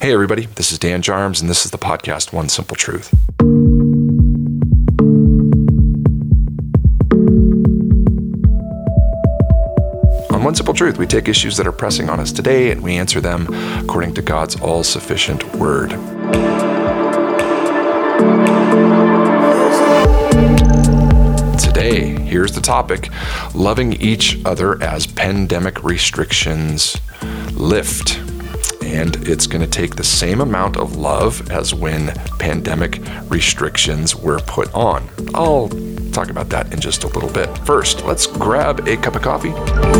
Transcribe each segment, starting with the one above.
Hey everybody, this is Dan Jarms, and this is the podcast One Simple Truth. On One Simple Truth, we take issues that are pressing on us today and we answer them according to God's all-sufficient word. Today, here's the topic: loving each other as pandemic restrictions lift. And it's going to take the same amount of love as when pandemic restrictions were put on. I'll talk about that in just a little bit. First, let's grab a cup of coffee.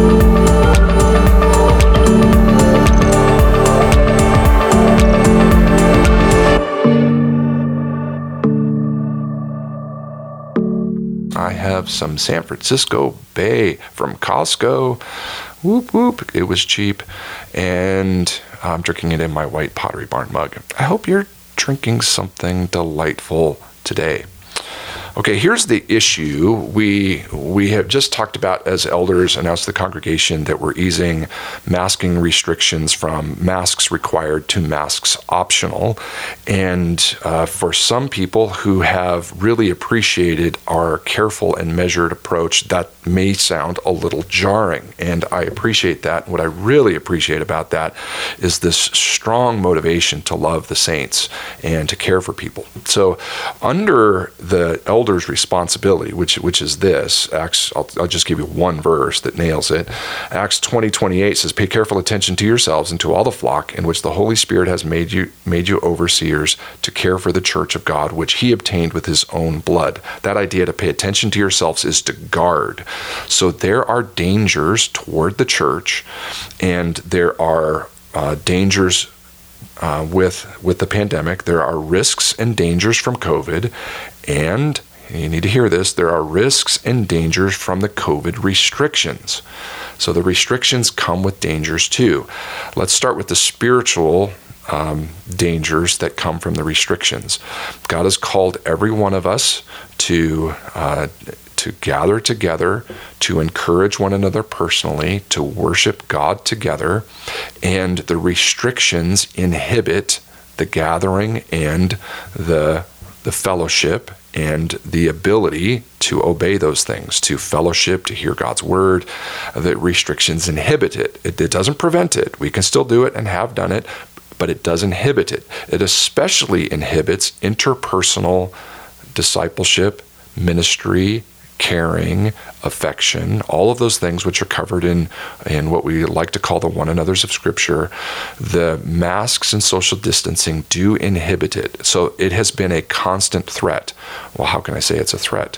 I have some San Francisco Bay from Costco. Whoop, whoop. It was cheap. And I'm drinking it in my white Pottery Barn mug. I hope you're drinking something delightful today. Okay, here's the issue. We have just talked about, as elders announced to the congregation, that we're easing masking restrictions from masks required to masks optional. And for some people who have really appreciated our careful and measured approach, that may sound a little jarring. And I appreciate that. What I really appreciate about that is this strong motivation to love the saints and to care for people. So under the elders' responsibility, which is this, Acts, I'll just give you one verse that nails it. Acts 20:28 says, "Pay careful attention to yourselves and to all the flock in which the Holy Spirit has made you overseers to care for the church of God, which he obtained with his own blood." That idea to pay attention to yourselves is to guard. So there are dangers toward the church, and there are dangers with the pandemic. There are risks and dangers from COVID, and you need to hear this, there are risks and dangers from the COVID restrictions. So the restrictions come with dangers too. Let's start with the spiritual dangers that come from the restrictions. God has called every one of us to gather together, to encourage one another personally, to worship God together, and the restrictions inhibit the gathering and the fellowship and the ability to obey those things, to fellowship, to hear God's word. The restrictions inhibit it. It doesn't prevent it. We can still do it and have done it, but it does inhibit it. It especially inhibits interpersonal discipleship, ministry, caring, affection, all of those things which are covered in what we like to call the one another's of Scripture. The masks and social distancing do inhibit it. So it has been a constant threat. Well, how can I say it's a threat?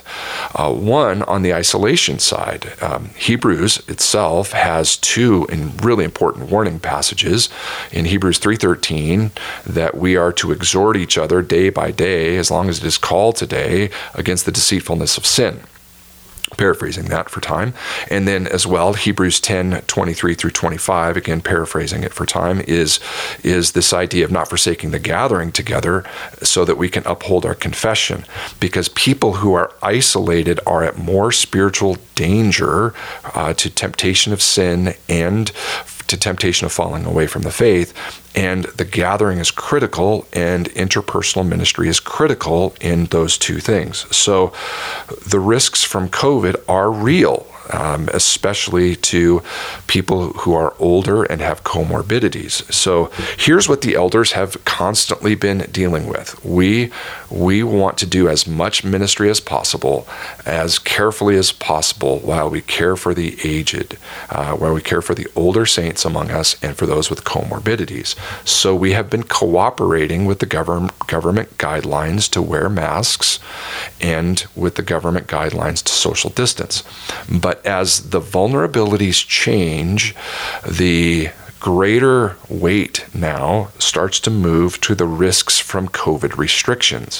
One, on the isolation side, Hebrews itself has two really important warning passages. In Hebrews 3:13, that we are to exhort each other day by day, as long as it is called today, against the deceitfulness of sin. Paraphrasing that for time. And then as well, Hebrews 10:23 through 25, again paraphrasing it for time, is this idea of not forsaking the gathering together so that we can uphold our confession. Because people who are isolated are at more spiritual danger to temptation of sin and to temptation of falling away from the faith. And the gathering is critical, and interpersonal ministry is critical in those two things. So the risks from COVID are real, especially to people who are older and have comorbidities. So here's what the elders have constantly been dealing with. We want to do as much ministry as possible, as carefully as possible, while we care for the aged, while we care for the older saints among us and for those with comorbidities. So we have been cooperating with the government guidelines to wear masks and with the government guidelines to social distance. But as the vulnerabilities change, the greater weight now starts to move to the risks from COVID restrictions.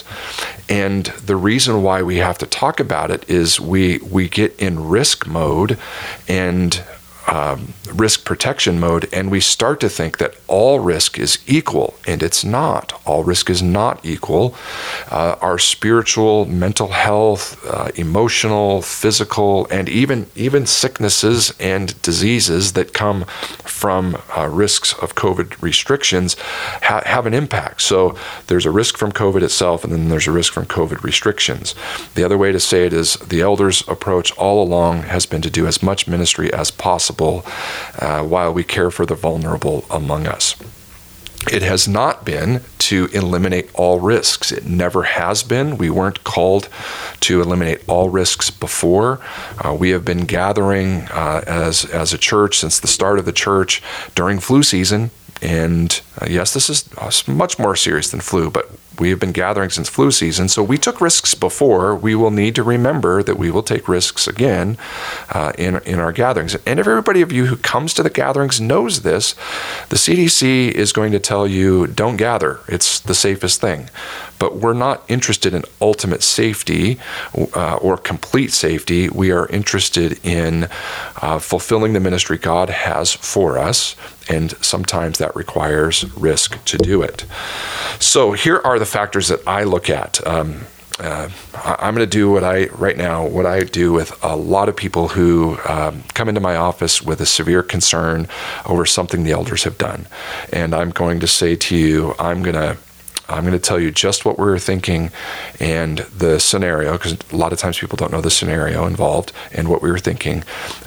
And the reason why we have to talk about it is we get in risk mode, and risk protection mode, and we start to think that all risk is equal, and it's not. All risk is not equal. Our spiritual, mental health, emotional, physical, and even sicknesses and diseases that come from risks of COVID restrictions have an impact. So there's a risk from COVID itself, and then there's a risk from COVID restrictions. The other way to say it is the elders' approach all along has been to do as much ministry as possible while we care for the vulnerable among us. It has not been to eliminate all risks. It never has been. We weren't called to eliminate all risks before. We have been gathering as a church since the start of the church during flu season. And yes, this is much more serious than flu, but we have been gathering since flu season, so we took risks before. We will need to remember that we will take risks again in our gatherings. And if everybody of you who comes to the gatherings knows this, the CDC is going to tell you, don't gather. It's the safest thing. But we're not interested in ultimate safety or complete safety. We are interested in fulfilling the ministry God has for us, and sometimes that requires risk to do it. So here are the factors that I look at. I'm going to do what I do with a lot of people who come into my office with a severe concern over something the elders have done. And I'm going to say to you, I'm going to tell you just what we're thinking and the scenario, because a lot of times people don't know the scenario involved and what we were thinking.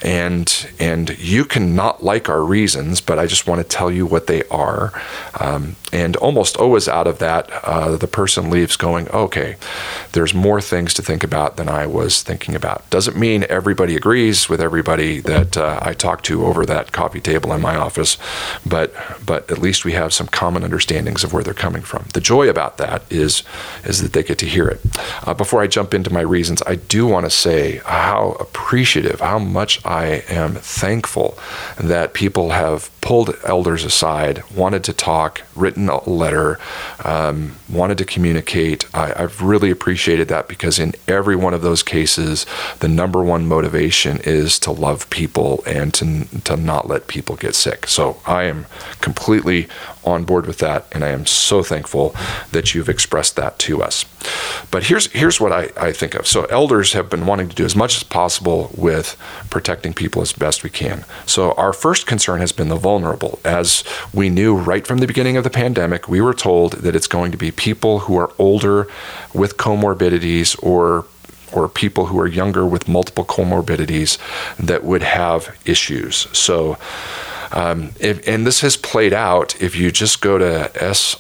And you can not like our reasons, but I just want to tell you what they are. And almost always out of that, the person leaves going, okay, there's more things to think about than I was thinking about. Doesn't mean everybody agrees with everybody that I talk to over that coffee table in my office, but at least we have some common understandings of where they're coming from. The joy about that is that they get to hear it. Before I jump into my reasons, I do want to say how appreciative, how much I am thankful that people have pulled elders aside, wanted to talk, written a letter, wanted to communicate. I've really appreciated that, because in every one of those cases, the number one motivation is to love people and to not let people get sick. So I am completely on board with that, and I am so thankful that you've expressed that to us. But here's what I think of. So elders have been wanting to do as much as possible with protecting people as best we can. So our first concern has been the vulnerable. As we knew right from the beginning of the pandemic, we were told that it's going to be people who are older with comorbidities or people who are younger with multiple comorbidities that would have issues. So and this has played out. If you just go to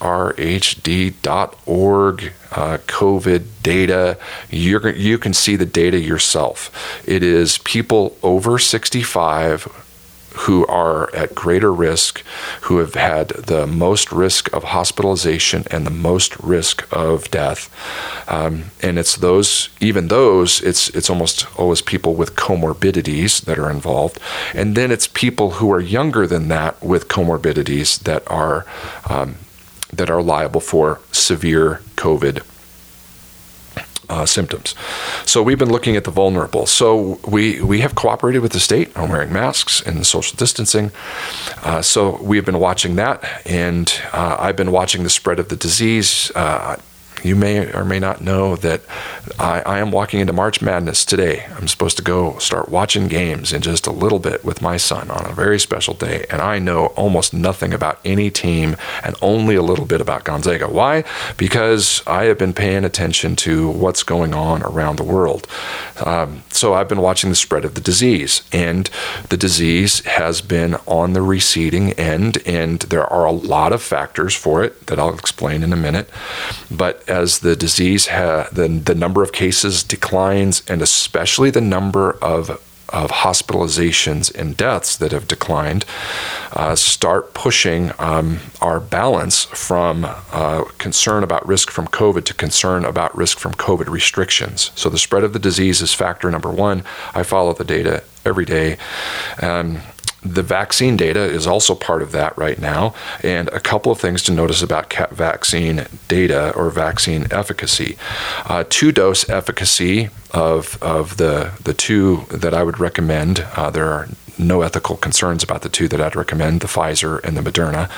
srhd.org, COVID data, you can see the data yourself. It is people over 65 who are at greater risk, who have had the most risk of hospitalization and the most risk of death. And it's it's almost always people with comorbidities that are involved. And then it's people who are younger than that with comorbidities that are liable for severe COVID symptoms. So we've been looking at the vulnerable. So we have cooperated with the state on wearing masks and social distancing. So we've been watching that, and I've been watching the spread of the disease. You may or may not know that I am walking into March Madness today. I'm supposed to go start watching games in just a little bit with my son on a very special day, and I know almost nothing about any team and only a little bit about Gonzaga. Why? Because I have been paying attention to what's going on around the world. So I've been watching the spread of the disease, and the disease has been on the receding end, and there are a lot of factors for it that I'll explain in a minute. But as the disease, the number of cases declines, and especially the number of hospitalizations and deaths that have declined, start pushing our balance from concern about risk from COVID to concern about risk from COVID restrictions. So the spread of the disease is factor number one. I follow the data every day. the vaccine data is also part of that right now. And a couple of things to notice about vaccine data or vaccine efficacy. 2-dose efficacy of the two that I would recommend. There are no ethical concerns about the two that I'd recommend, the Pfizer and the Moderna.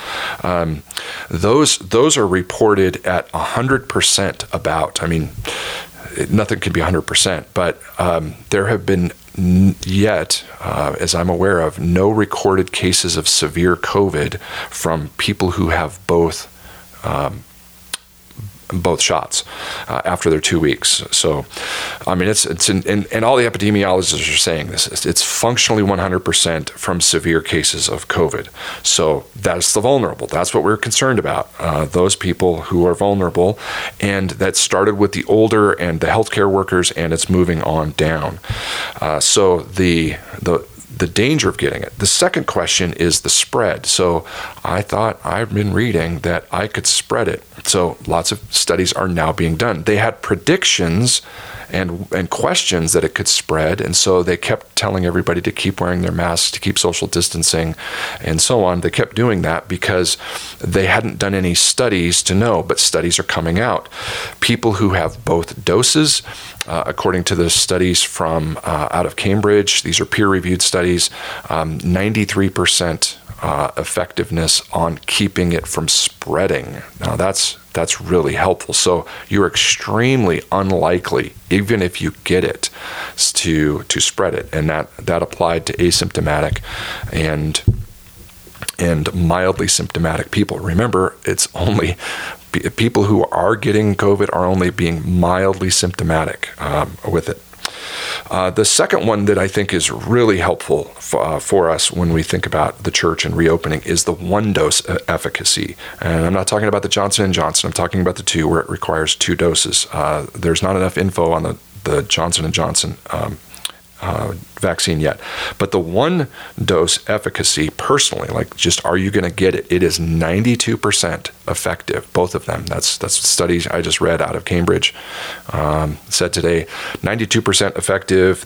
Those are reported at 100% about. I mean, nothing can be 100%, but there have been yet, as I'm aware of, no recorded cases of severe COVID from people who have both shots after their 2 weeks. So, I mean, and all the epidemiologists are saying this. It's functionally 100% from severe cases of COVID. So that's the vulnerable. That's what we're concerned about. Those people who are vulnerable, and that started with the older and the healthcare workers, and it's moving on down. So the danger of getting it. The second question is the spread. So I thought I've been reading that I could spread it. So lots of studies are now being done. They had predictions and questions that it could spread, and so they kept telling everybody to keep wearing their masks, to keep social distancing, and so on. They kept doing that because they hadn't done any studies to know, but studies are coming out. People who have both doses, according to the studies from out of Cambridge, these are peer-reviewed studies, 93% effectiveness on keeping it from spreading. Now that's really helpful. So you're extremely unlikely, even if you get it, to spread it. And that applied to asymptomatic and mildly symptomatic people. Remember, it's only people who are getting COVID are only being mildly symptomatic with it. The second one that I think is really helpful for us when we think about the church and reopening is the 1-dose efficacy. And I'm not talking about the Johnson & Johnson. I'm talking about the 2 where it requires 2 doses. There's not enough info on the Johnson & Johnson vaccine yet. But the 1-dose efficacy, personally, like just are you going to get it? It is 92% effective, both of them. That's studies I just read out of Cambridge said today. 92% effective.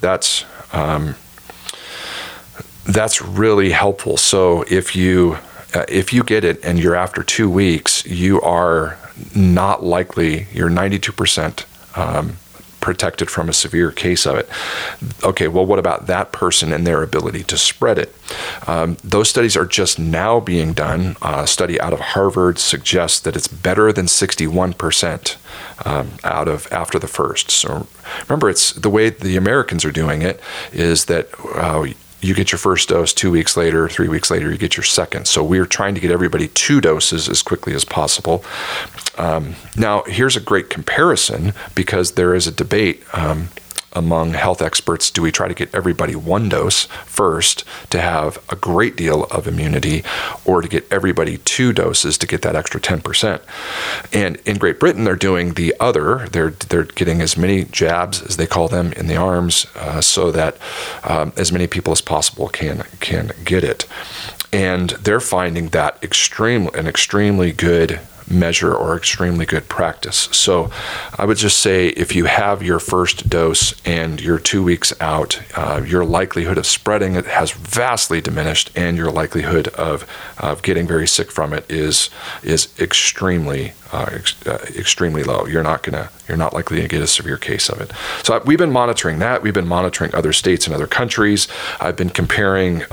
That's really helpful. So if you get it and you're after 2 weeks, you are not likely. You're 92%. Protected from a severe case of it. Okay, well, what about that person and their ability to spread it? Those studies are just now being done. A study out of Harvard suggests that it's better than 61% after the first. So remember, it's the way the Americans are doing it is that you get your first dose 2 weeks later, 3 weeks later, you get your second. So we're trying to get everybody 2 doses as quickly as possible. Now, here's a great comparison because there is a debate among health experts. Do we try to get everybody 1 dose first to have a great deal of immunity, or to get everybody 2 doses to get that extra 10%? And in Great Britain, they're doing the other. They're getting as many jabs, as they call them, in the arms, so that as many people as possible can get it. And they're finding that an extremely good measure or extremely good practice. So I would just say if you have your first dose and you're 2 weeks out, your likelihood of spreading it has vastly diminished, and your likelihood of getting very sick from it is extremely low. You're not likely to get a severe case of it. So we've been monitoring that. We've been monitoring other states and other countries. I've been comparing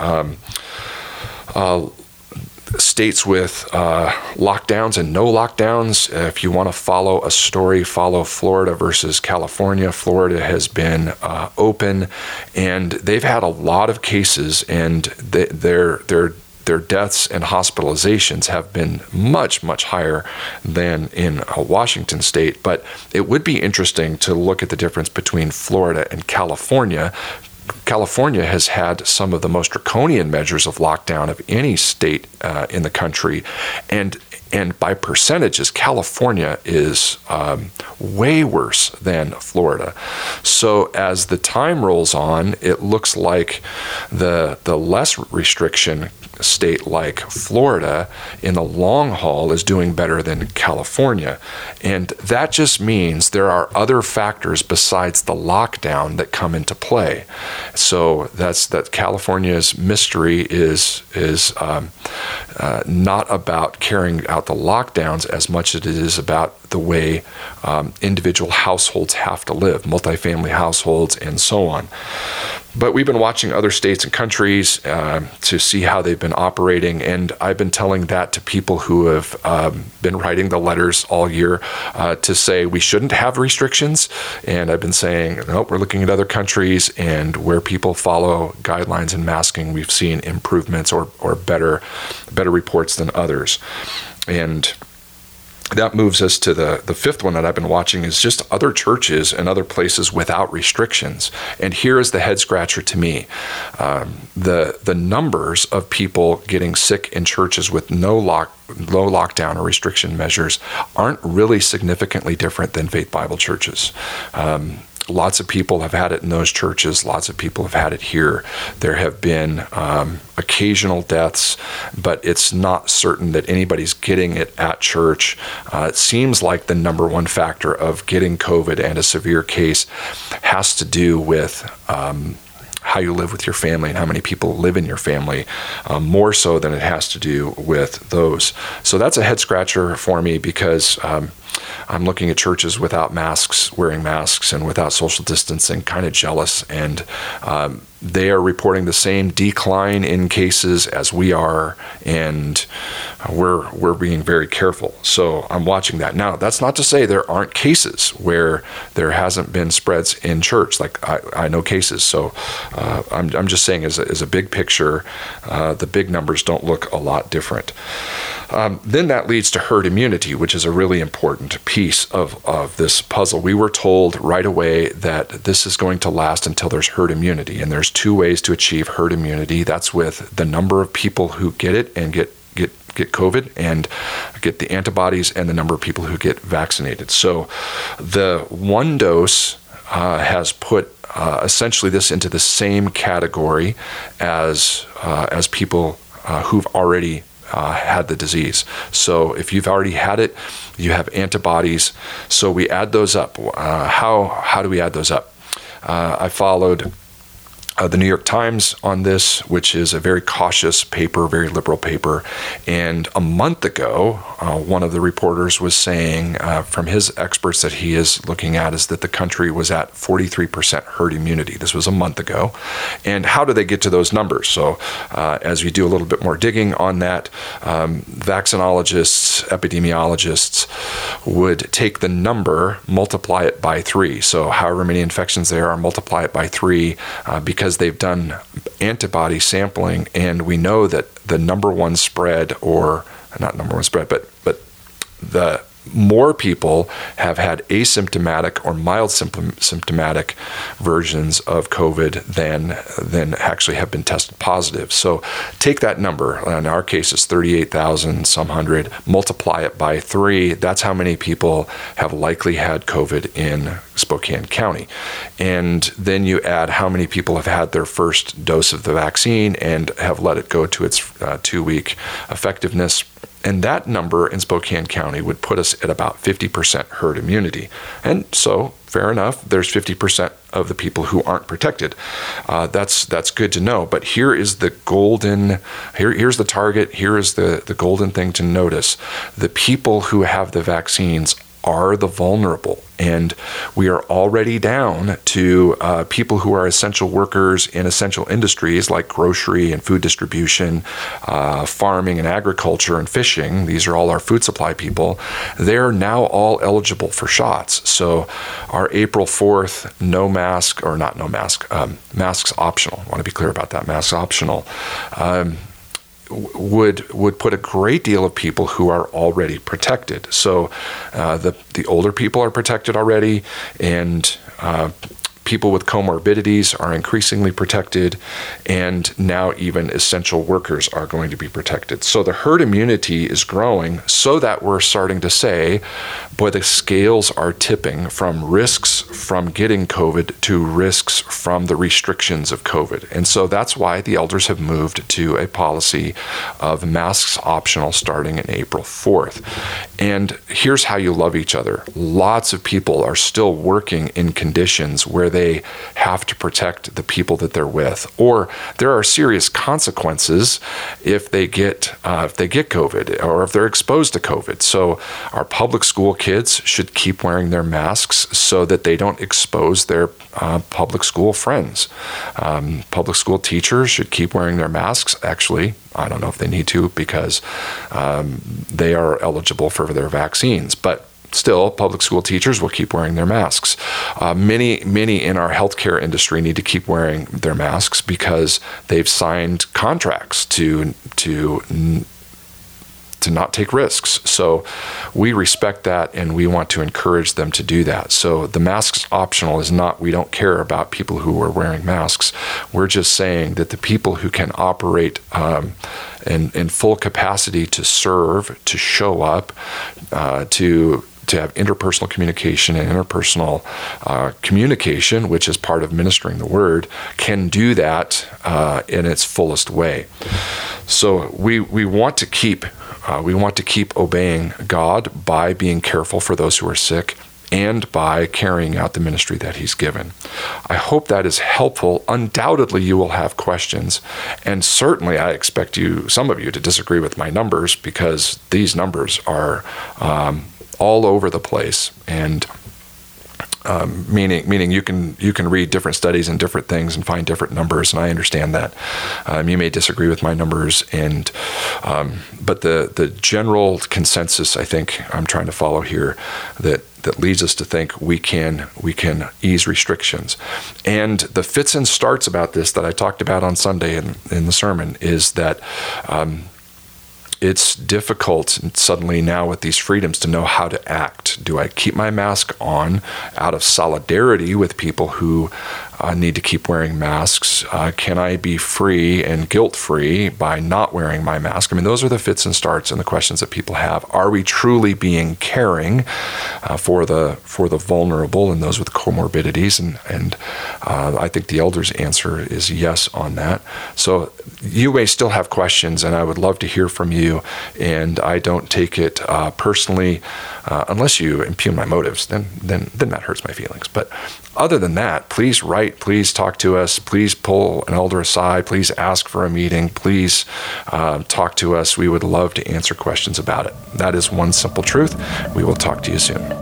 states with lockdowns and no lockdowns. If you want to follow a story, follow Florida versus California. Florida has been open, and they've had a lot of cases, and their deaths and hospitalizations have been much, much higher than in Washington state. But it would be interesting to look at the difference between Florida and California. California has had some of the most draconian measures of lockdown of any state in the country, and And by percentages, California is way worse than Florida. So as the time rolls on, it looks like the less restriction state like Florida in the long haul is doing better than California. And that just means there are other factors besides the lockdown that come into play. So that California's mystery is not about carrying out the lockdowns as much as it is about the way individual households have to live, multifamily households and so on. But we've been watching other states and countries to see how they've been operating, and I've been telling that to people who have been writing the letters all year to say we shouldn't have restrictions. And I've been saying, nope, we're looking at other countries, and where people follow guidelines in masking, we've seen improvements or better reports than others. And that moves us to the fifth one that I've been watching is just other churches and other places without restrictions. And here is the head scratcher to me. The numbers of people getting sick in churches with no lockdown or restriction measures aren't really significantly different than Faith Bible churches. Lots of people have had it in those churches. Lots of people have had it here. There have been occasional deaths, but it's not certain that anybody's getting it at church. It seems like the number one factor of getting COVID and a severe case has to do with how you live with your family and how many people live in your family, more so than it has to do with those. So that's a head scratcher for me because I'm looking at churches without masks, wearing masks, and without social distancing, kind of jealous. And they are reporting the same decline in cases as we are, and we're being very careful. So I'm watching that. Now, that's not to say there aren't cases where there hasn't been spreads in church. Like I know cases. So I'm just saying as a big picture, the big numbers don't look a lot different. Then that leads to herd immunity, which is a really important piece of this puzzle. We were told right away that this is going to last until there's herd immunity. And there's two ways to achieve herd immunity. That's with the number of people who get it and get COVID and get the antibodies, and the number of people who get vaccinated. So the one dose has put essentially this into the same category as people who've already had the disease. So if you've already had it, you have antibodies. So we add those up. How do we add those up? I followed the New York Times on this, which is a very cautious paper, very liberal paper. And a month ago, one of the reporters was saying from his experts that he is looking at is that the country was at 43% herd immunity. This was a month ago. And how do they get to those numbers? So as we do a little bit more digging on that, vaccinologists, epidemiologists would take the number, multiply it by 3. So however many infections there are, multiply it by 3 because they've done antibody sampling, and we know that the number one spread, or not number one spread, but the more people have had asymptomatic or mild symptomatic versions of COVID than actually have been tested positive. So take that number, in our case it's 38,000 some hundred, multiply it by 3, that's how many people have likely had COVID in Spokane County. And then you add how many people have had their first dose of the vaccine and have let it go to its 2-week effectiveness. And that number in Spokane County would put us at about 50% herd immunity. And so, fair enough, there's 50% of the people who aren't protected. That's good to know. But here is the here's the target, here is the golden thing to notice. The people who have the vaccines are the vulnerable. And we are already down to people who are essential workers in essential industries like grocery and food distribution, farming and agriculture and fishing. These are all our food supply people. They're now all eligible for shots. So our April 4th masks optional. I want to be clear about that, masks optional. Would put a great deal of people who are already protected. So the older people are protected already, and People with comorbidities are increasingly protected, and now even essential workers are going to be protected. So the herd immunity is growing so that we're starting to say, boy, the scales are tipping from risks from getting COVID to risks from the restrictions of COVID. And so that's why the elders have moved to a policy of masks optional starting in April 4th. And here's how you love each other. Lots of people are still working in conditions where they have to protect the people that they're with, or there are serious consequences if they get COVID or if they're exposed to COVID. So our public school kids should keep wearing their masks so that they don't expose their public school friends. Public school teachers should keep wearing their masks. Actually, I don't know if they need to because they are eligible for their vaccines, but still, public school teachers will keep wearing their masks. Many in our healthcare industry need to keep wearing their masks because they've signed contracts to not take risks. So we respect that, and we want to encourage them to do that. So the masks optional is not, we don't care about people who are wearing masks. We're just saying that the people who can operate in full capacity to serve, to show up, to have interpersonal communication and interpersonal communication, which is part of ministering the word, can do that in its fullest way. So we want to keep obeying God by being careful for those who are sick and by carrying out the ministry that He's given. I hope that is helpful. Undoubtedly, you will have questions, and certainly I expect some of you to disagree with my numbers because these numbers are all over the place, and meaning you can read different studies and different things and find different numbers, and I understand that. You may disagree with my numbers, but the general consensus I think I'm trying to follow here that leads us to think we can ease restrictions. And the fits and starts about this that I talked about on Sunday in the sermon is that it's difficult suddenly now with these freedoms to know how to act. Do I keep my mask on out of solidarity with people who need to keep wearing masks? Can I be free and guilt-free by not wearing my mask? I mean, those are the fits and starts and the questions that people have. Are we truly being caring for the vulnerable and those with comorbidities? And I think the elders' answer is yes on that. So you may still have questions, and I would love to hear from you. And I don't take it personally, unless you impugn my motives. Then that hurts my feelings. But other than that, please write. Please talk to us. Please pull an elder aside. Please ask for a meeting. Please talk to us. We would love to answer questions about it. That is one simple truth. We will talk to you soon.